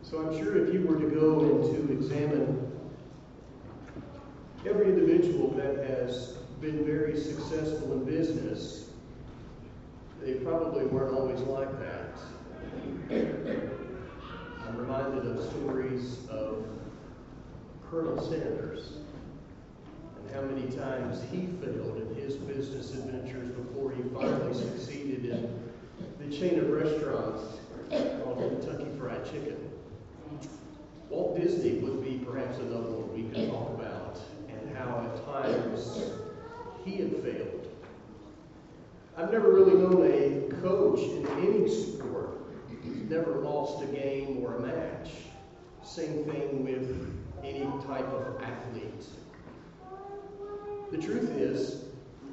So I'm sure if you were to go and to examine every individual that has been very successful in business, they probably weren't always like that. I'm reminded of stories of Colonel Sanders and how many times he failed in his business adventures before he finally succeeded in the chain of restaurants called Kentucky Fried Chicken. Walt Disney would be perhaps another one we could talk about, and how at times he had failed. I've never really known a coach in any sport who's never lost a game or a match. Same thing with any type of athlete. The truth is,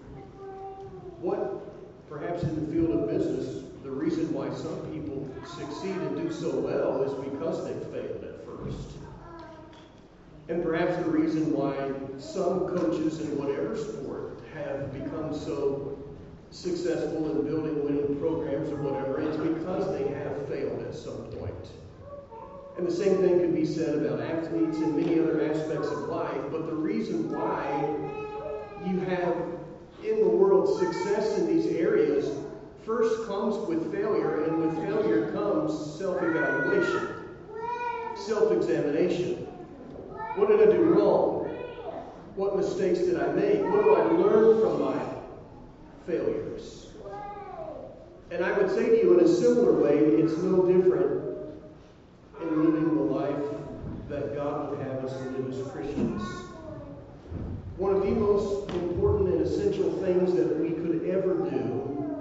what perhaps in the field of business, the reason why some people succeed and do so well is because they failed at first. And perhaps the reason why some coaches in whatever sport have become so successful in building winning programs or whatever, it's because they have failed at some point. And the same thing could be said about athletes and many other aspects of life, but the reason why you have in the world success in these areas first comes with failure, and with failure comes self-evaluation, self-examination. What did I do wrong? What mistakes did I make? What do I learn from my failures? And I would say to you in a similar way, it's no different in living the life that God would have us live as Christians. One of the most important and essential things that we could ever do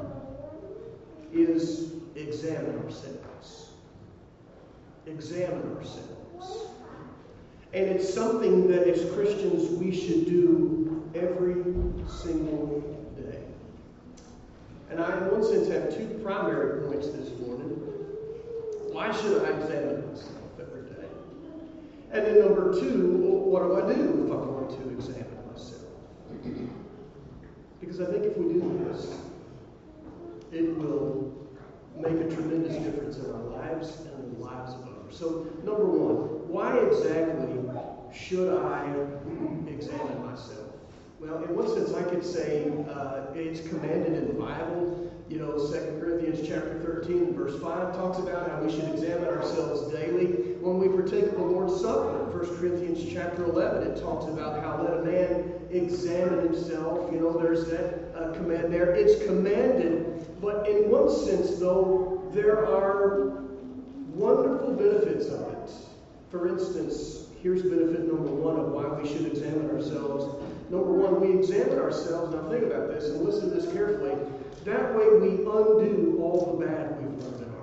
is examine ourselves. Examine ourselves. And it's something that as Christians we should do every single day. And I, in one sense, have two primary points this morning. Why should I examine myself every day? And then number two, what do I do if I'm going to examine myself? Because I think if we do this, it will make a tremendous difference in our lives and in the lives of others. So, number one, why exactly should I examine myself? Well, in one sense, I could say it's commanded in the Bible. 2 Corinthians chapter 13 and verse 5 talks about how we should examine ourselves daily. When we partake of the Lord's Supper, 1 Corinthians chapter 11, it talks about how let a man examine himself. There's that command there. It's commanded, but in one sense, though, there are wonderful benefits of it. For instance, here's benefit number one of why we should examine ourselves. Number one, we examine ourselves. Now think about this and listen to this carefully. That way we undo all the bad we've learned in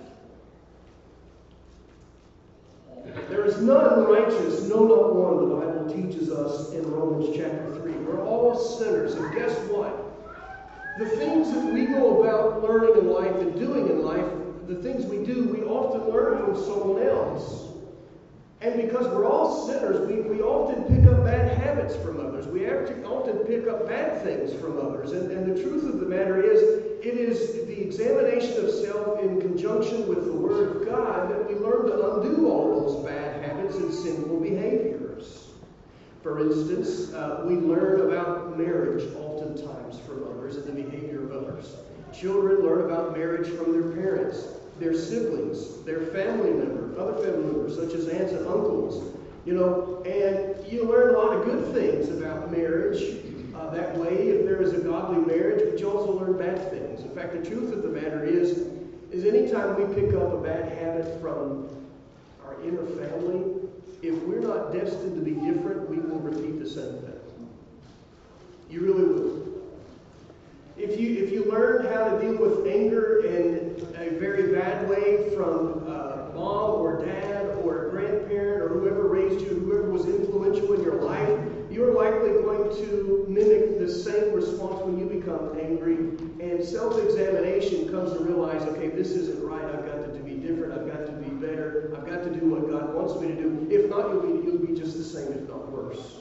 our life. There is none righteous, no, not one, the Bible teaches us in Romans chapter 3. We're all sinners, and guess what? The things that we go about learning in life and doing in life, the things we do, we often learn from someone else. And because we're all sinners, we often pick up bad habits from others. We often pick up bad things from others. And the truth of the matter is, it is the examination of self in conjunction with the Word of God that we learn to undo all those bad habits and sinful behaviors. For instance, we learn about marriage oftentimes from others and the behavior of others. Children learn about marriage from their parents, their siblings, their family members, other family members such as aunts and uncles. And you learn a lot of good things about marriage that way if there is a godly marriage, but you also learn bad things. In fact, the truth of the matter is anytime we pick up a bad habit from our inner family, if we're not destined to be different, we will repeat the same thing. You really will. If you learn how to deal with anger in a very bad way from mom or dad or a grandparent or whoever raised you, whoever was influential in your life, you're likely going to mimic the same response when you become angry. And self-examination comes to realize, okay, this isn't right. I've got to be different. I've got to be better. I've got to do what God wants me to do. If not, you'll be just the same, if not worse.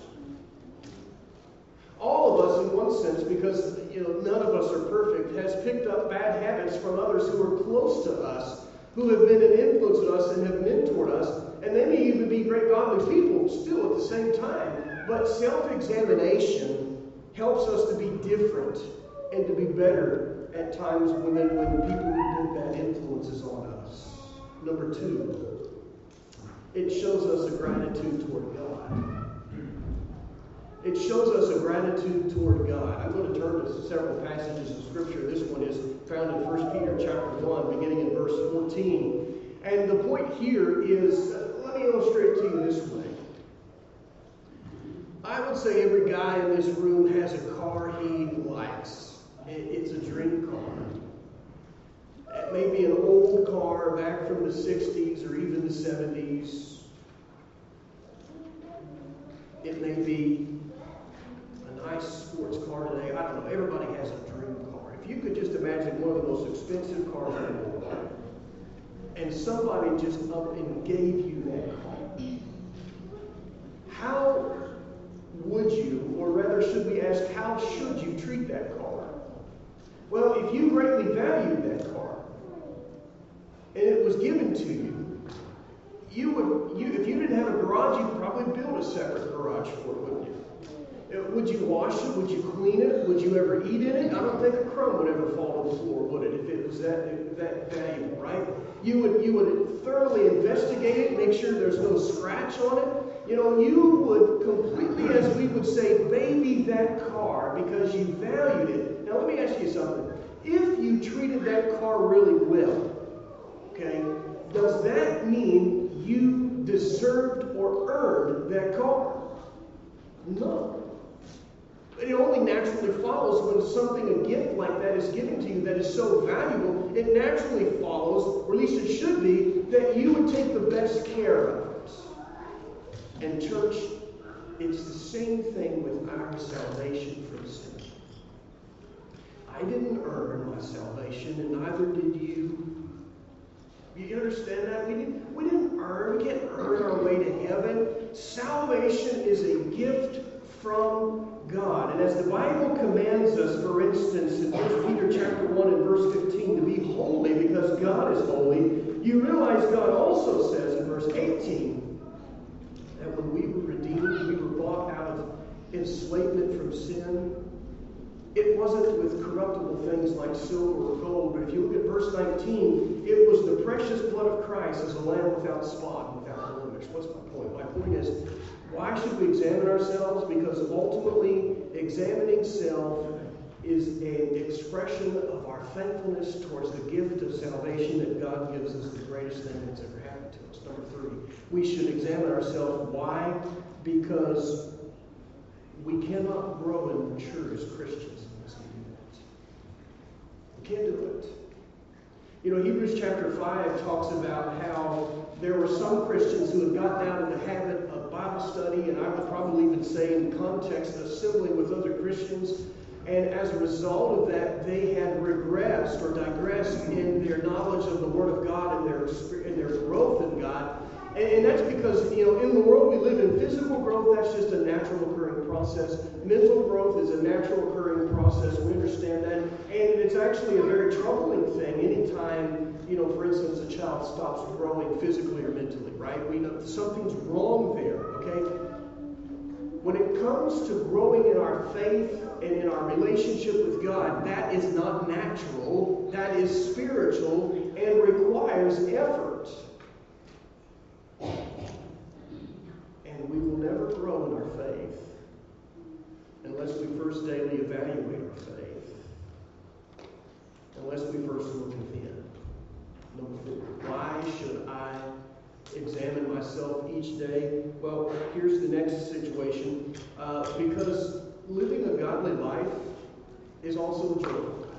All of us, in one sense, because none of us are perfect, has picked up bad habits from others who are close to us, who have been an influence on us and have mentored us, and they may even be great godly people still at the same time. But self-examination helps us to be different and to be better at times when people who did bad influences on us. Number 2, it shows us a gratitude toward God. It shows us a gratitude toward God. I'm going to turn to several passages of Scripture. This one is found in 1 Peter chapter 1, beginning in verse 14. And the point here is, let me illustrate it to you this way. I would say every guy in this room has a car he likes. It's a dream car. It may be an old car back from the 60s or even the 70s. It may be a nice sports car today. I don't know. Everybody has a dream car. If you could just imagine one of the most expensive cars in the world, and somebody just up and gave you that car, how would you, or rather should we ask, how should you treat that car? Well, if you greatly valued that car, and it was given to you, if you didn't have a garage, you'd probably build a separate garage for it, wouldn't you? Would you wash it? Would you clean it? Would you ever eat in it? I don't think a crumb would ever fall on the floor, would it, if it was that valuable, right? You would thoroughly investigate it, make sure there's no scratch on it. You would completely, as we would say, baby that car because you valued it. Now, let me ask you something. If you treated that car really well, okay, does that mean you deserved or earned that car? No. It only naturally follows when something, a gift like that, is given to you that is so valuable, it naturally follows, or at least it should be, that you would take the best care of it. And church, it's the same thing with our salvation from sin. I didn't earn my salvation, and neither did you. You understand that? We didn't earn, we can't earn our way to heaven. Salvation is a gift from God. And as the Bible commands us, for instance, in 1 Peter chapter 1 and verse 15, to be holy because God is holy, you realize God also says in verse 18 that when we were redeemed, we were bought out of enslavement from sin. It wasn't with corruptible things like silver or gold, but if you look at verse 19, it was the precious blood of Christ as a lamb without spot and without blemish. What's my point? My point is, why should we examine ourselves? Because ultimately, examining self is an expression of our thankfulness towards the gift of salvation that God gives us, the greatest thing that's ever happened to us. Number 3, we should examine ourselves. Why? Because we cannot grow and mature as Christians unless we do that. We can't do it. Hebrews chapter 5 talks about how there were some Christians who had got down in the habit of Bible study, and I would probably even say in context assembling with other Christians. And as a result of that, they had regressed or digressed in their knowledge of the Word of God and their growth in God. And that's because, in the world we live in, physical growth, that's just a natural occurring process. Mental growth is a natural occurring process. We understand that. And it's actually a very troubling thing anytime, for instance, a child stops growing physically or mentally, right? We know something's wrong there, okay? When it comes to growing in our faith and in our relationship with God, that is not natural. That is spiritual and requires effort. And we will never grow in our faith unless we first daily evaluate our faith. Unless we first look within. Number 4, why should I examine myself each day? Well, here's the next situation. Because living a godly life is also a joyful life.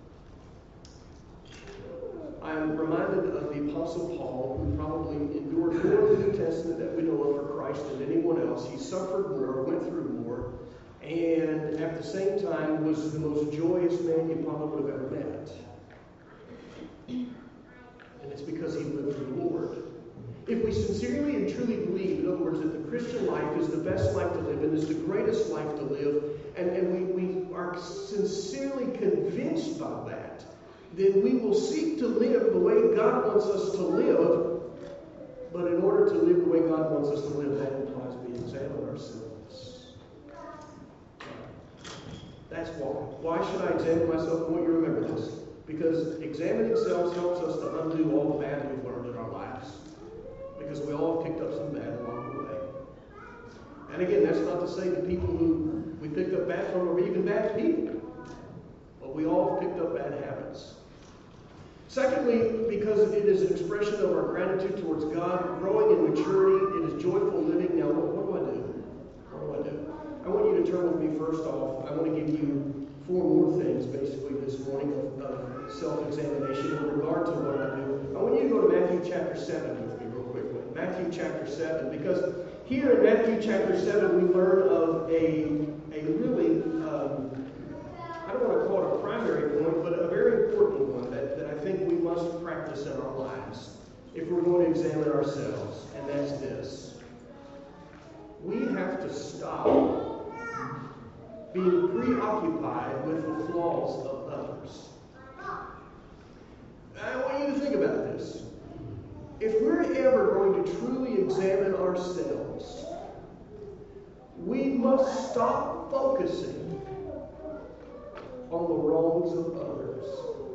I am reminded of the Apostle Paul, who probably endured more in the New Testament that we know of for Christ than anyone else. He suffered more, went through more, and at the same time was the most joyous man you probably would have ever met. And it's because he lived for the Lord. If we sincerely and truly believe, in other words, that the Christian life is the best life to live and is the greatest life to live, and we are sincerely convinced by that, then we will seek to live the way God wants us to live. But in order to live the way God wants us to live, that implies we examine ourselves. That's why. Why should I examine myself? I want you to remember this. Because examining selves helps us to undo all the bad we've learned in our lives. Because we all have picked up some bad along the way. And again, that's not to say the people who we picked up bad from are even bad people. But we all have picked up bad habits. Secondly, because it is an expression of our gratitude towards God, growing in maturity, it is joyful living. Now, what do I do? What do I do? I want you to turn with me first off. I want to give you 4 more things, basically, this morning of self-examination in regard to what I do. I want you to go to Matthew chapter 7 with me real quickly. Matthew chapter 7, because here in Matthew chapter 7, we learn of a really, I don't want to call it a primary point, but a very important one that I think we must practice in our lives if we're going to examine ourselves, and that's this. We have to stop being preoccupied with the flaws of others. I want you to think about this. If we're ever going to truly examine ourselves, we must stop focusing on the wrongs of others.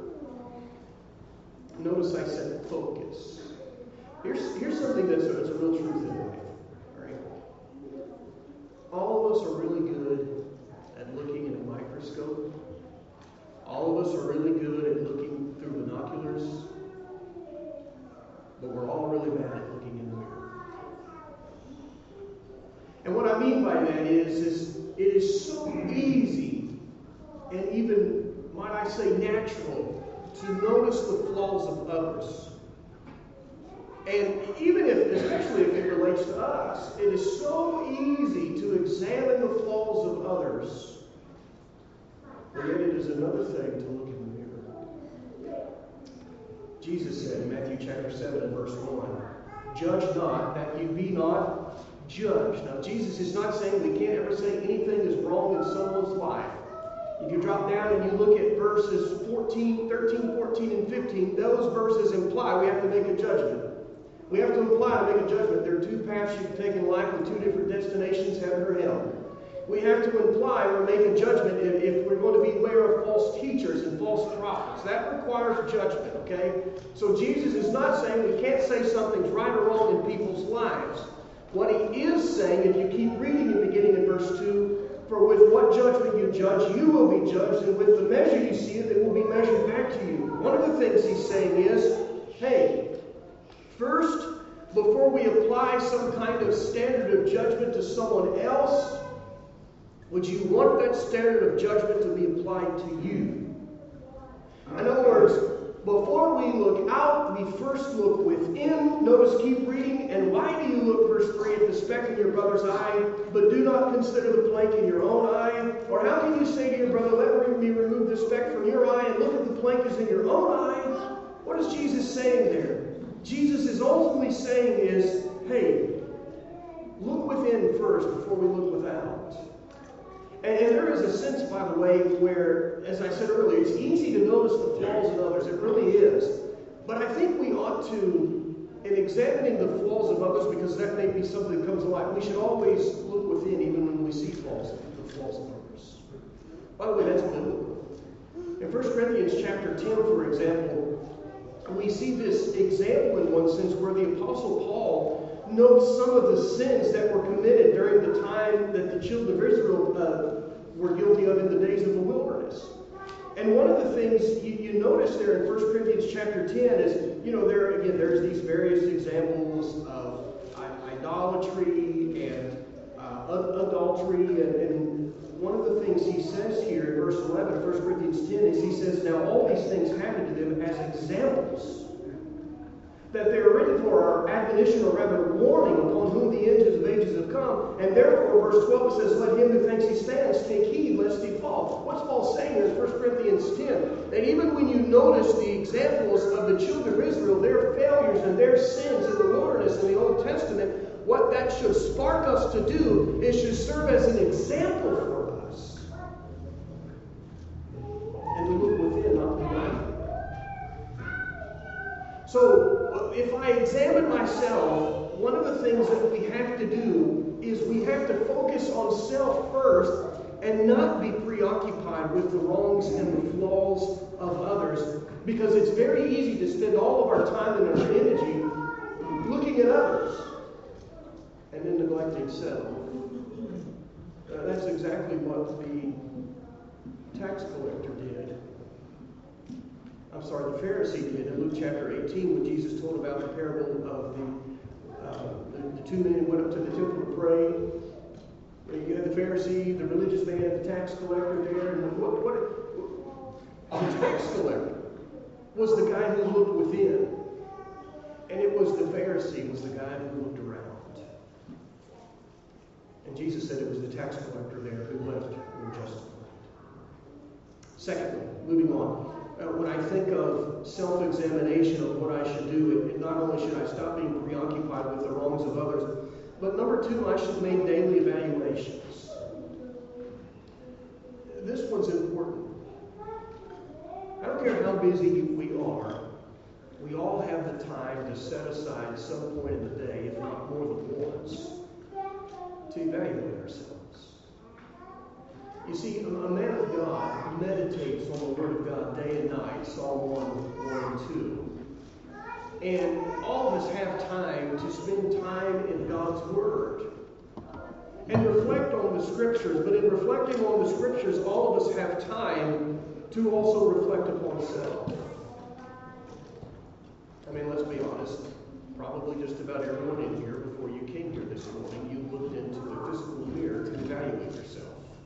Notice I said focus. Here's something that's a real truth in life. All right? All of us are really good at looking in a microscope. All of us are really good at looking through binoculars. But we're all really bad at looking in the mirror. And what I mean by that is it is so easy and even, might I say, natural to notice the flaws of others. And even especially if it relates to us, it is so easy to examine the flaws of others. But yet it is another thing to look in the mirror. Jesus said in Matthew chapter 7 and verse 1, "Judge not, that you be not judged." Now, Jesus is not saying we can't ever say anything is wrong in someone's life. If you drop down and you look at verses 13, 14, and 15, those verses imply we have to make a judgment. We have to imply to make a judgment. There are 2 paths you can take in life with 2 different destinations, heaven or hell. We have to imply or make a judgment if we're going to beware of false teachers and false prophets. That requires judgment, okay? So Jesus is not saying we can't say something's right or wrong in people's lives. What he is saying, if you keep reading and beginning in verse 2, "For with what judgment you judge, you will be judged, and with the measure you see, it will be measured back to you." One of the things he's saying is, hey, first, before we apply some kind of standard of judgment to someone else, would you want that standard of judgment to be applied to you? In other words, before we look out, we first look within. Notice, keep reading. "And why do you look," verse 3, "at the speck in your brother's eye, but do not consider the plank in your own eye? Or how can you say to your brother, 'Let me remove the speck from your eye,' and look at the plank is in your own eye?" What is Jesus saying there? Jesus is ultimately saying is, hey, look within first before we look without. And there is a sense, by the way, where, as I said earlier, it's easy to notice the flaws in others. It really is. But I think we ought to, in examining the flaws of others, because that may be something that comes to light, we should always look within even when we see the flaws of others. By the way, that's biblical. In 1 Corinthians chapter 10, for example, we see this example in one sense where the Apostle Paul notes some of the sins that were committed during the time that the children of Israel were guilty of in the days of the wilderness. And one of the things you notice there in 1 Corinthians chapter 10 is, there's these various examples of idolatry and adultery. And one of the things he says here in verse 11 of 1 Corinthians 10 is he says, "Now all these things happened to them as examples, that they are written for our admonition, or rather warning, upon whom the end of ages have come. And therefore," verse 12, it says, "Let him who thinks he stands take heed lest he fall." What's Paul saying here in 1 Corinthians 10? That even when you notice the examples of the children of Israel, their failures and their sins in the wilderness in the Old Testament, what that should spark us to do is should serve as an example for us. And to look within, not behind. examine myself, one of the things that we have to do is we have to focus on self first and not be preoccupied with the wrongs and the flaws of others, because it's very easy to spend all of our time and our energy looking at others and then neglecting self. That's exactly what the tax collector did. The Pharisee did in Luke chapter 18 when Jesus told about the parable of the two men who went up to the temple to pray. You had the Pharisee, the religious man, the tax collector there, and the tax collector was the guy who looked within, and it was the Pharisee was the guy who looked around. And Jesus said it was the tax collector there who left justified. Secondly, moving on. When I think of self-examination of what I should do, not only should I stop being preoccupied with the wrongs of others, but number two, I should make daily evaluations. This one's important. I don't care how busy we are, we all have the time to set aside some point in the day, if not more than once, to evaluate ourselves. You see, a man of God meditates on the Word of God day and night, Psalm 1 and 2. And all of us have time to spend time in God's Word and reflect on the Scriptures. But in reflecting on the Scriptures, all of us have time to also reflect upon self. I mean, let's be honest. Probably just about everyone in here, before you came here this morning, you looked into the physical mirror to evaluate yourself.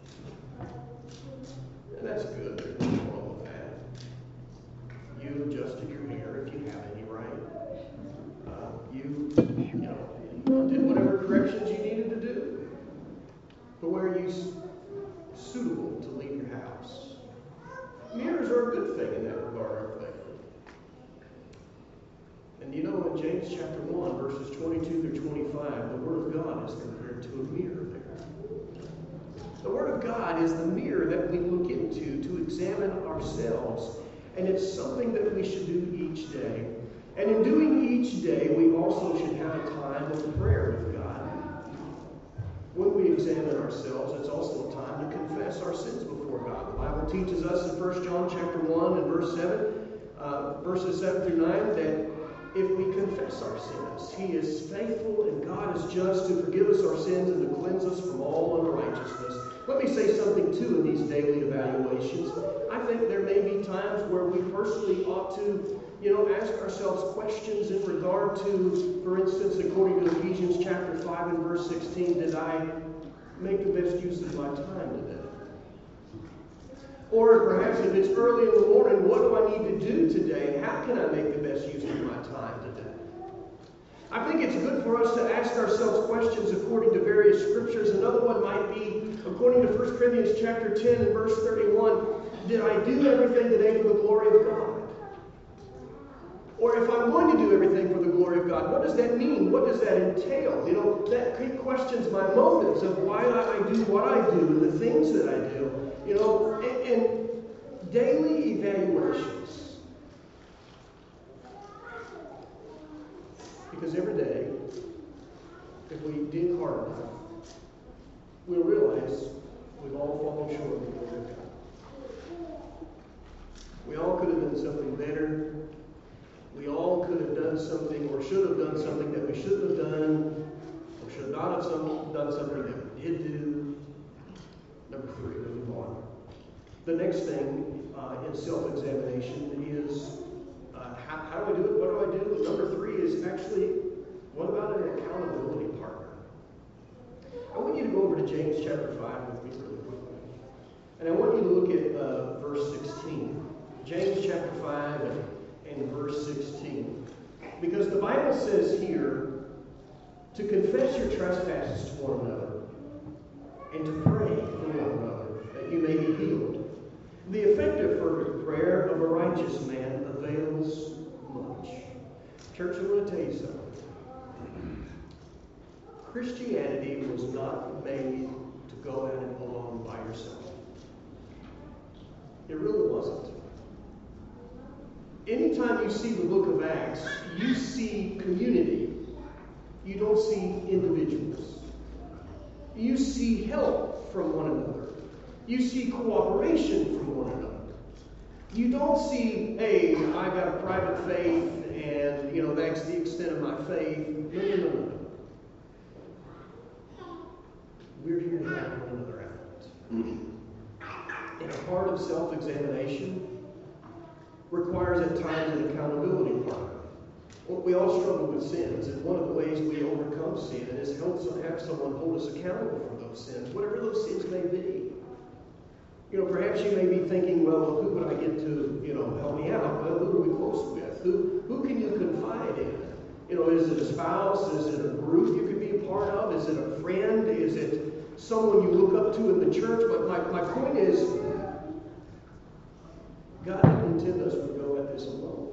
And that's good. There's nothing wrong with that. You adjusted your hair if you have any, right? You did whatever corrections you needed to do. But where you suitable to leave your house? Mirrors are a good thing in that regard, aren't they? And you know, in James chapter 1, verses 22 through 25, the Word of God is compared to a mirror there. The Word of God is the mirror that we look into to examine ourselves. And it's something that we should do each day. And in doing each day, we also should have a time of prayer with God. When we examine ourselves, it's also a time to confess our sins before God. The Bible teaches us in 1 John chapter 1 and verse 7, verses 7 through 9, that if we confess our sins, He is faithful and God is just to forgive us our sins and to cleanse us from all unrighteousness. Let me say something, too, in these daily evaluations. I think there may be times where we personally ought to, ask ourselves questions in regard to, for instance, according to Ephesians chapter 5 and verse 16, did I make the best use of my time today? Or perhaps if it's early in the morning, what do I need to do today? How can I make the best use of my time today? I think it's good for us to ask ourselves questions according to various scriptures. Another one might be, according to 1 Corinthians chapter 10 and verse 31, did I do everything today for the glory of God? Or if I'm going to do everything for the glory of God, what does that mean? What does that entail? That questions my motives of why I do what I do and the things that I do. And daily evaluations. Because every day, if we dig hard enough, we'll realize we've all fallen short of the glory of God. We all could have done something better. We all could have done something or should have done something that we shouldn't have done, or should not have done something that we did do. Number 3, moving on. The next thing in self-examination is how do I do it? What do I do? Number 3 is actually, what about an accountability partner? I want you to go over to James chapter 5 with me really quickly. And I want you to look at verse 16. James chapter 5 and verse 16. Because the Bible says here to confess your trespasses to one another and to pray for one another that you may be healed. The effective fervent prayer of a righteous man avails much. Church, I'm going to tell you something. Christianity was not made to go at it alone by yourself. It really wasn't. anytime you see the book of Acts, you see community. You don't see individuals. You see help from one another. You see cooperation from one another. You don't see, hey, I got a private faith and, that's the extent of my faith. No. We're here to help one another out. And a part of self-examination requires at times an accountability partner. We all struggle with sins, and one of the ways we overcome sin is have someone hold us accountable for those sins, whatever those sins may be. Perhaps you may be thinking, well, who would I get to, help me out? Well, who are we close with? Who can you confide in? Is it a spouse? Is it a group you could be a part of? Is it a friend? Is it someone you look up to in the church? But my point is, God didn't intend us to go at this alone.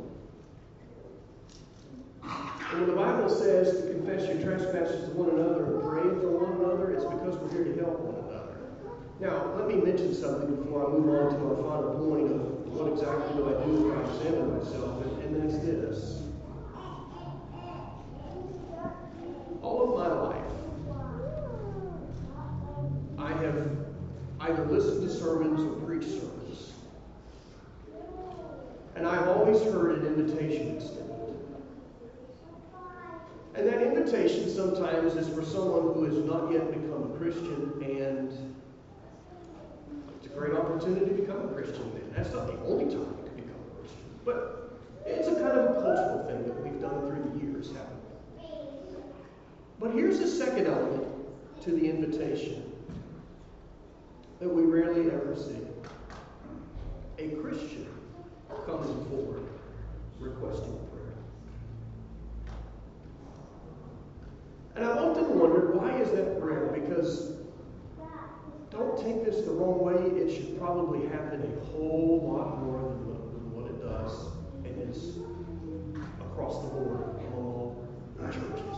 And when the Bible says to confess your trespasses to one another and pray for one another, it's because we're here to help one another. Now, let me mention something before I move on to our final point of what exactly do I do when I examine myself, and that's this. All of my life, I have either listened to sermons or preached sermons. And I've always heard an invitation extended. And that invitation sometimes is for someone who has not yet become a Christian, and it's a great opportunity to become a Christian then. That's not the only time you can become a Christian. But it's a kind of a cultural thing that we've done through the years, haven't we? But here's the second element to the invitation that we rarely ever see. A Christian coming forward requesting prayer. And I've often wondered, why is that rare? Because, don't take this the wrong way, it should probably happen a whole lot more than what it does and is across the board among all churches.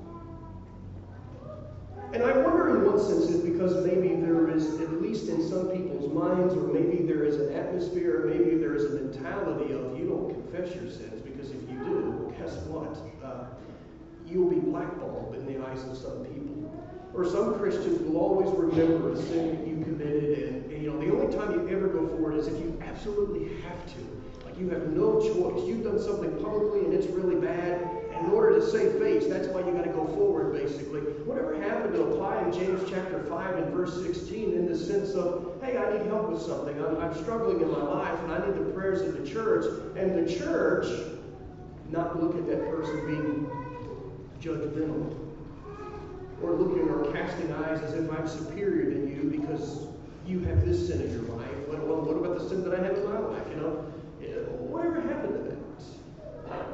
And I wonder in one sense it's because maybe there is, at least in some people's minds, or maybe there is an atmosphere, or maybe there is a mentality of you don't confess your sins, because if you do, guess what? You'll be blackballed in the eyes of some people. Or some Christians will always remember a sin that you committed, and the only time you ever go forward is if you absolutely have to. Like you have no choice. You've done something publicly and it's really bad, and in order to save face, that's why you got to go forward, basically. Whatever happened to apply in James chapter 5 and verse 16 in the sense of, hey, I need help with something. I'm struggling in my life, and I need the prayers of the church. And the church not look at that person being judgmental, or looking or casting eyes as if I'm superior than you because you have this sin in your life. Well, what about the sin that I have in my life? Whatever happened to that?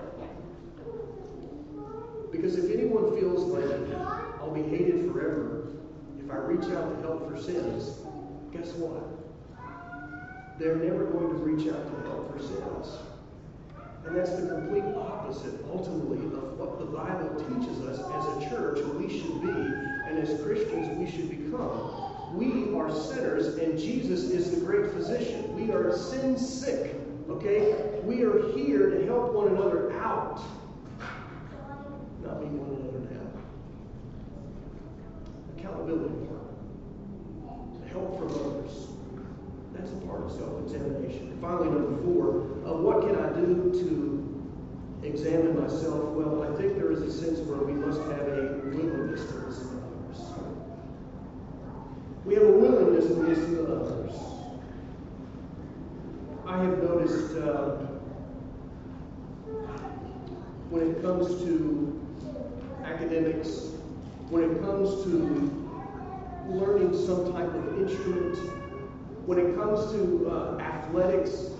Because if anyone feels like I'll be hated forever if I reach out to help for sins, guess what? They're never going to reach out to help for sins. And that's the complete opposite, ultimately, of what the Bible teaches us as a church we should be, and as Christians we should become. We are sinners, and Jesus is the great physician. We are sin sick, okay? We are here to help one another out, not beat one another down. Accountability part. Help from others. That's a part of self-examination. Finally, number 4, what can I do to examine myself? Well, I think there is a sense where we must have a willingness to listen to others. We have a willingness to listen to others. I have noticed when it comes to academics, when it comes to learning some type of instrument, when it comes to athletics,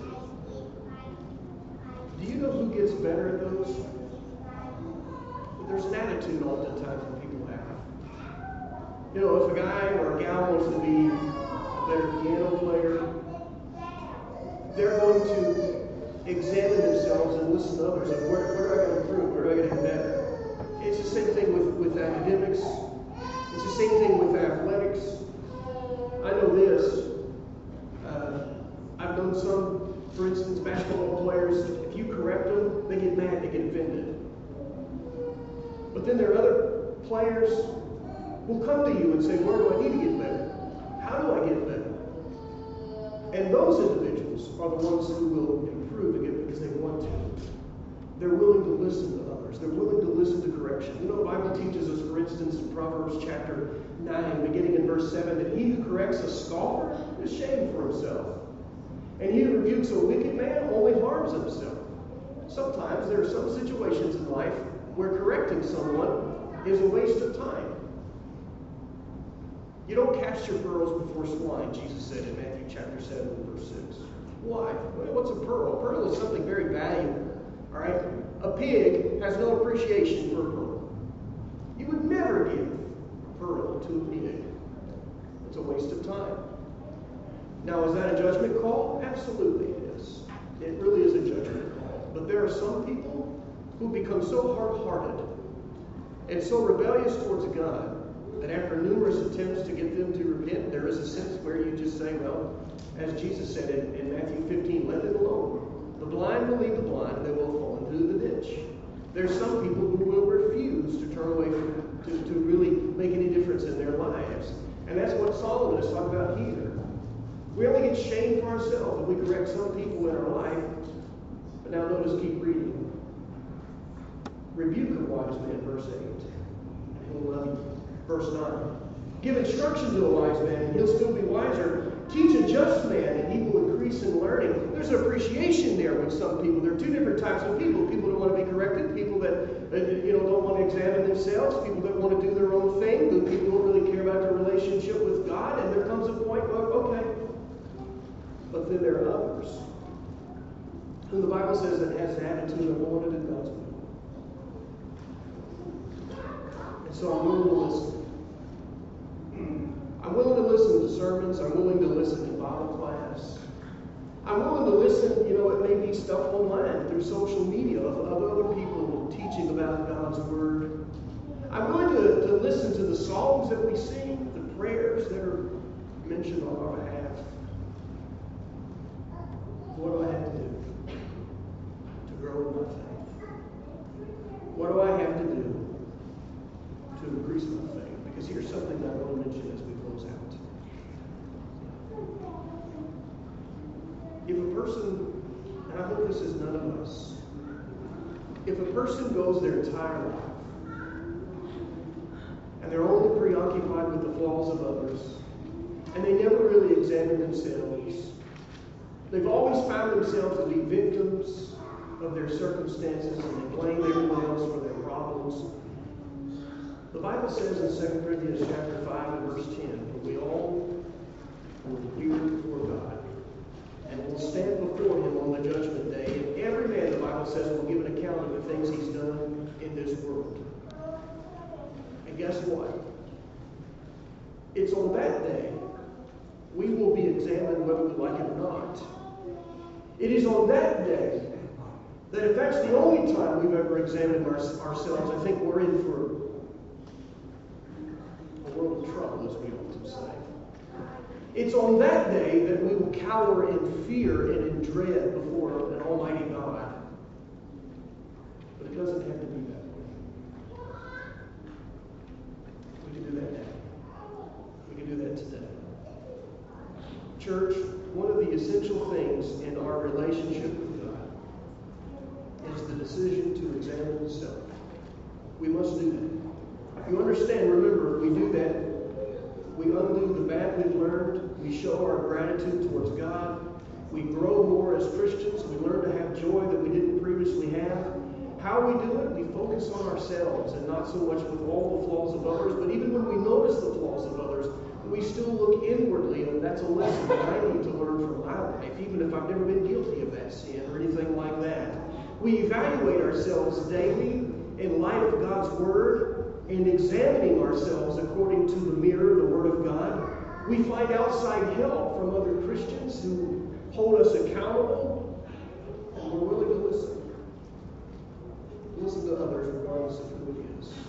do you know who gets better at those? There's an attitude oftentimes that people have. If a guy or a gal wants to be a better piano player, they're going to examine themselves and listen to others. And where do I got to improve? Where do I got to get better? It's the same thing with academics. It's the same thing with athletics. I know this. I've known some, for instance, basketball players. If you they get offended. But then there are other players who come to you and say, where do I need to get better? How do I get better? And those individuals are the ones who will improve again because they want to. They're willing to listen to others. They're willing to listen to correction. You know, the Bible teaches us, for instance, in Proverbs chapter 9, beginning in verse 7, that he who corrects a scoffer is shamed for himself. And he who rebukes a wicked man only harms himself. Sometimes there are some situations in life where correcting someone is a waste of time. You don't cast your pearls before swine, Jesus said in Matthew chapter 7, verse 6. Why? Well, what's a pearl? A pearl is something very valuable. All right? A pig has no appreciation for a pearl. You would never give a pearl to a pig. It's a waste of time. Now, is that a judgment call? Absolutely it is. It really is a judgment call. But there are some people who become so hard-hearted and so rebellious towards God that after numerous attempts to get them to repent, there is a sense where you just say, well, as Jesus said in Matthew 15, let it alone. The blind will lead the blind, and they will fall into the ditch. There's some people who will refuse to turn away to really make any difference in their lives. And that's what Solomon is talking about here. We only get shamed for ourselves if we correct some people in our life. But now notice, keep reading. Rebuke a wise man, verse 8, and he'll love you. Verse 9. Give instruction to a wise man, and he'll still be wiser. Teach a just man, and he will increase in learning. There's an appreciation there with some people. There are two different types of people. People that want to be corrected, people that don't want to examine themselves, people that want to do their own thing, the people who don't really care about their relationship with God. And there comes a point where, okay. But then there are others who the Bible says that has the attitude of wanted in God's will. And so I'm willing to listen. I'm willing to listen to sermons. I'm willing to listen to Bible class. I'm willing to listen, it may be stuff online through social media of other people teaching about God's Word. I'm willing to listen to the songs that we sing, the prayers that are mentioned on our behalf. What do I have to do to grow in my faith? What do I have to do to increase my faith? Because here's something that I want to mention as we close out. If a person, and I hope this is none of us, if a person goes their entire life and they're only preoccupied with the flaws of others, and they never really examine themselves, they've always found themselves to be victims of their circumstances, and they blame everyone else for their problems. The Bible says in 2 Corinthians chapter 5 and verse 10, that we all will appear before God and will stand before Him on the judgment day. And every man, the Bible says, will give an account of the things he's done in this world. And guess what? It's on that day we will be examined whether we like it or not. It is on that day that if that's the only time we've ever examined ourselves, I think we're in for a world of trouble, as we often say. It's on that day that we will cower in fear and in dread before an almighty God. But it doesn't have to be that way. We can do that now. We can do that today. Church, one of the essential things in our relationship with God is the decision to examine the self. We must do that. You understand, remember, if we do that, we undo the bad we've learned. We show our gratitude towards God. We grow more as Christians. We learn to have joy that we didn't previously have. How we do it? We focus on ourselves and not so much with all the flaws of others. But even when we notice the flaws of others, we still look inwardly, and that's a lesson that I need to learn from my life, even if I've never been guilty of that sin or anything like that. We evaluate ourselves daily in light of God's Word, and examining ourselves according to the mirror, the Word of God. We find outside help from other Christians who hold us accountable, and we're willing to listen. Listen to others regardless of who it is.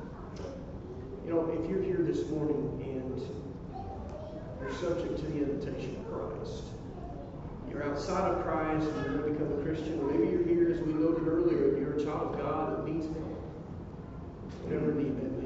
If you're here this morning and you're subject to the invitation of Christ, you're outside of Christ and you want to become a Christian, or maybe you're here, as we noted earlier, you're a child of God that meets Him. Whatever need that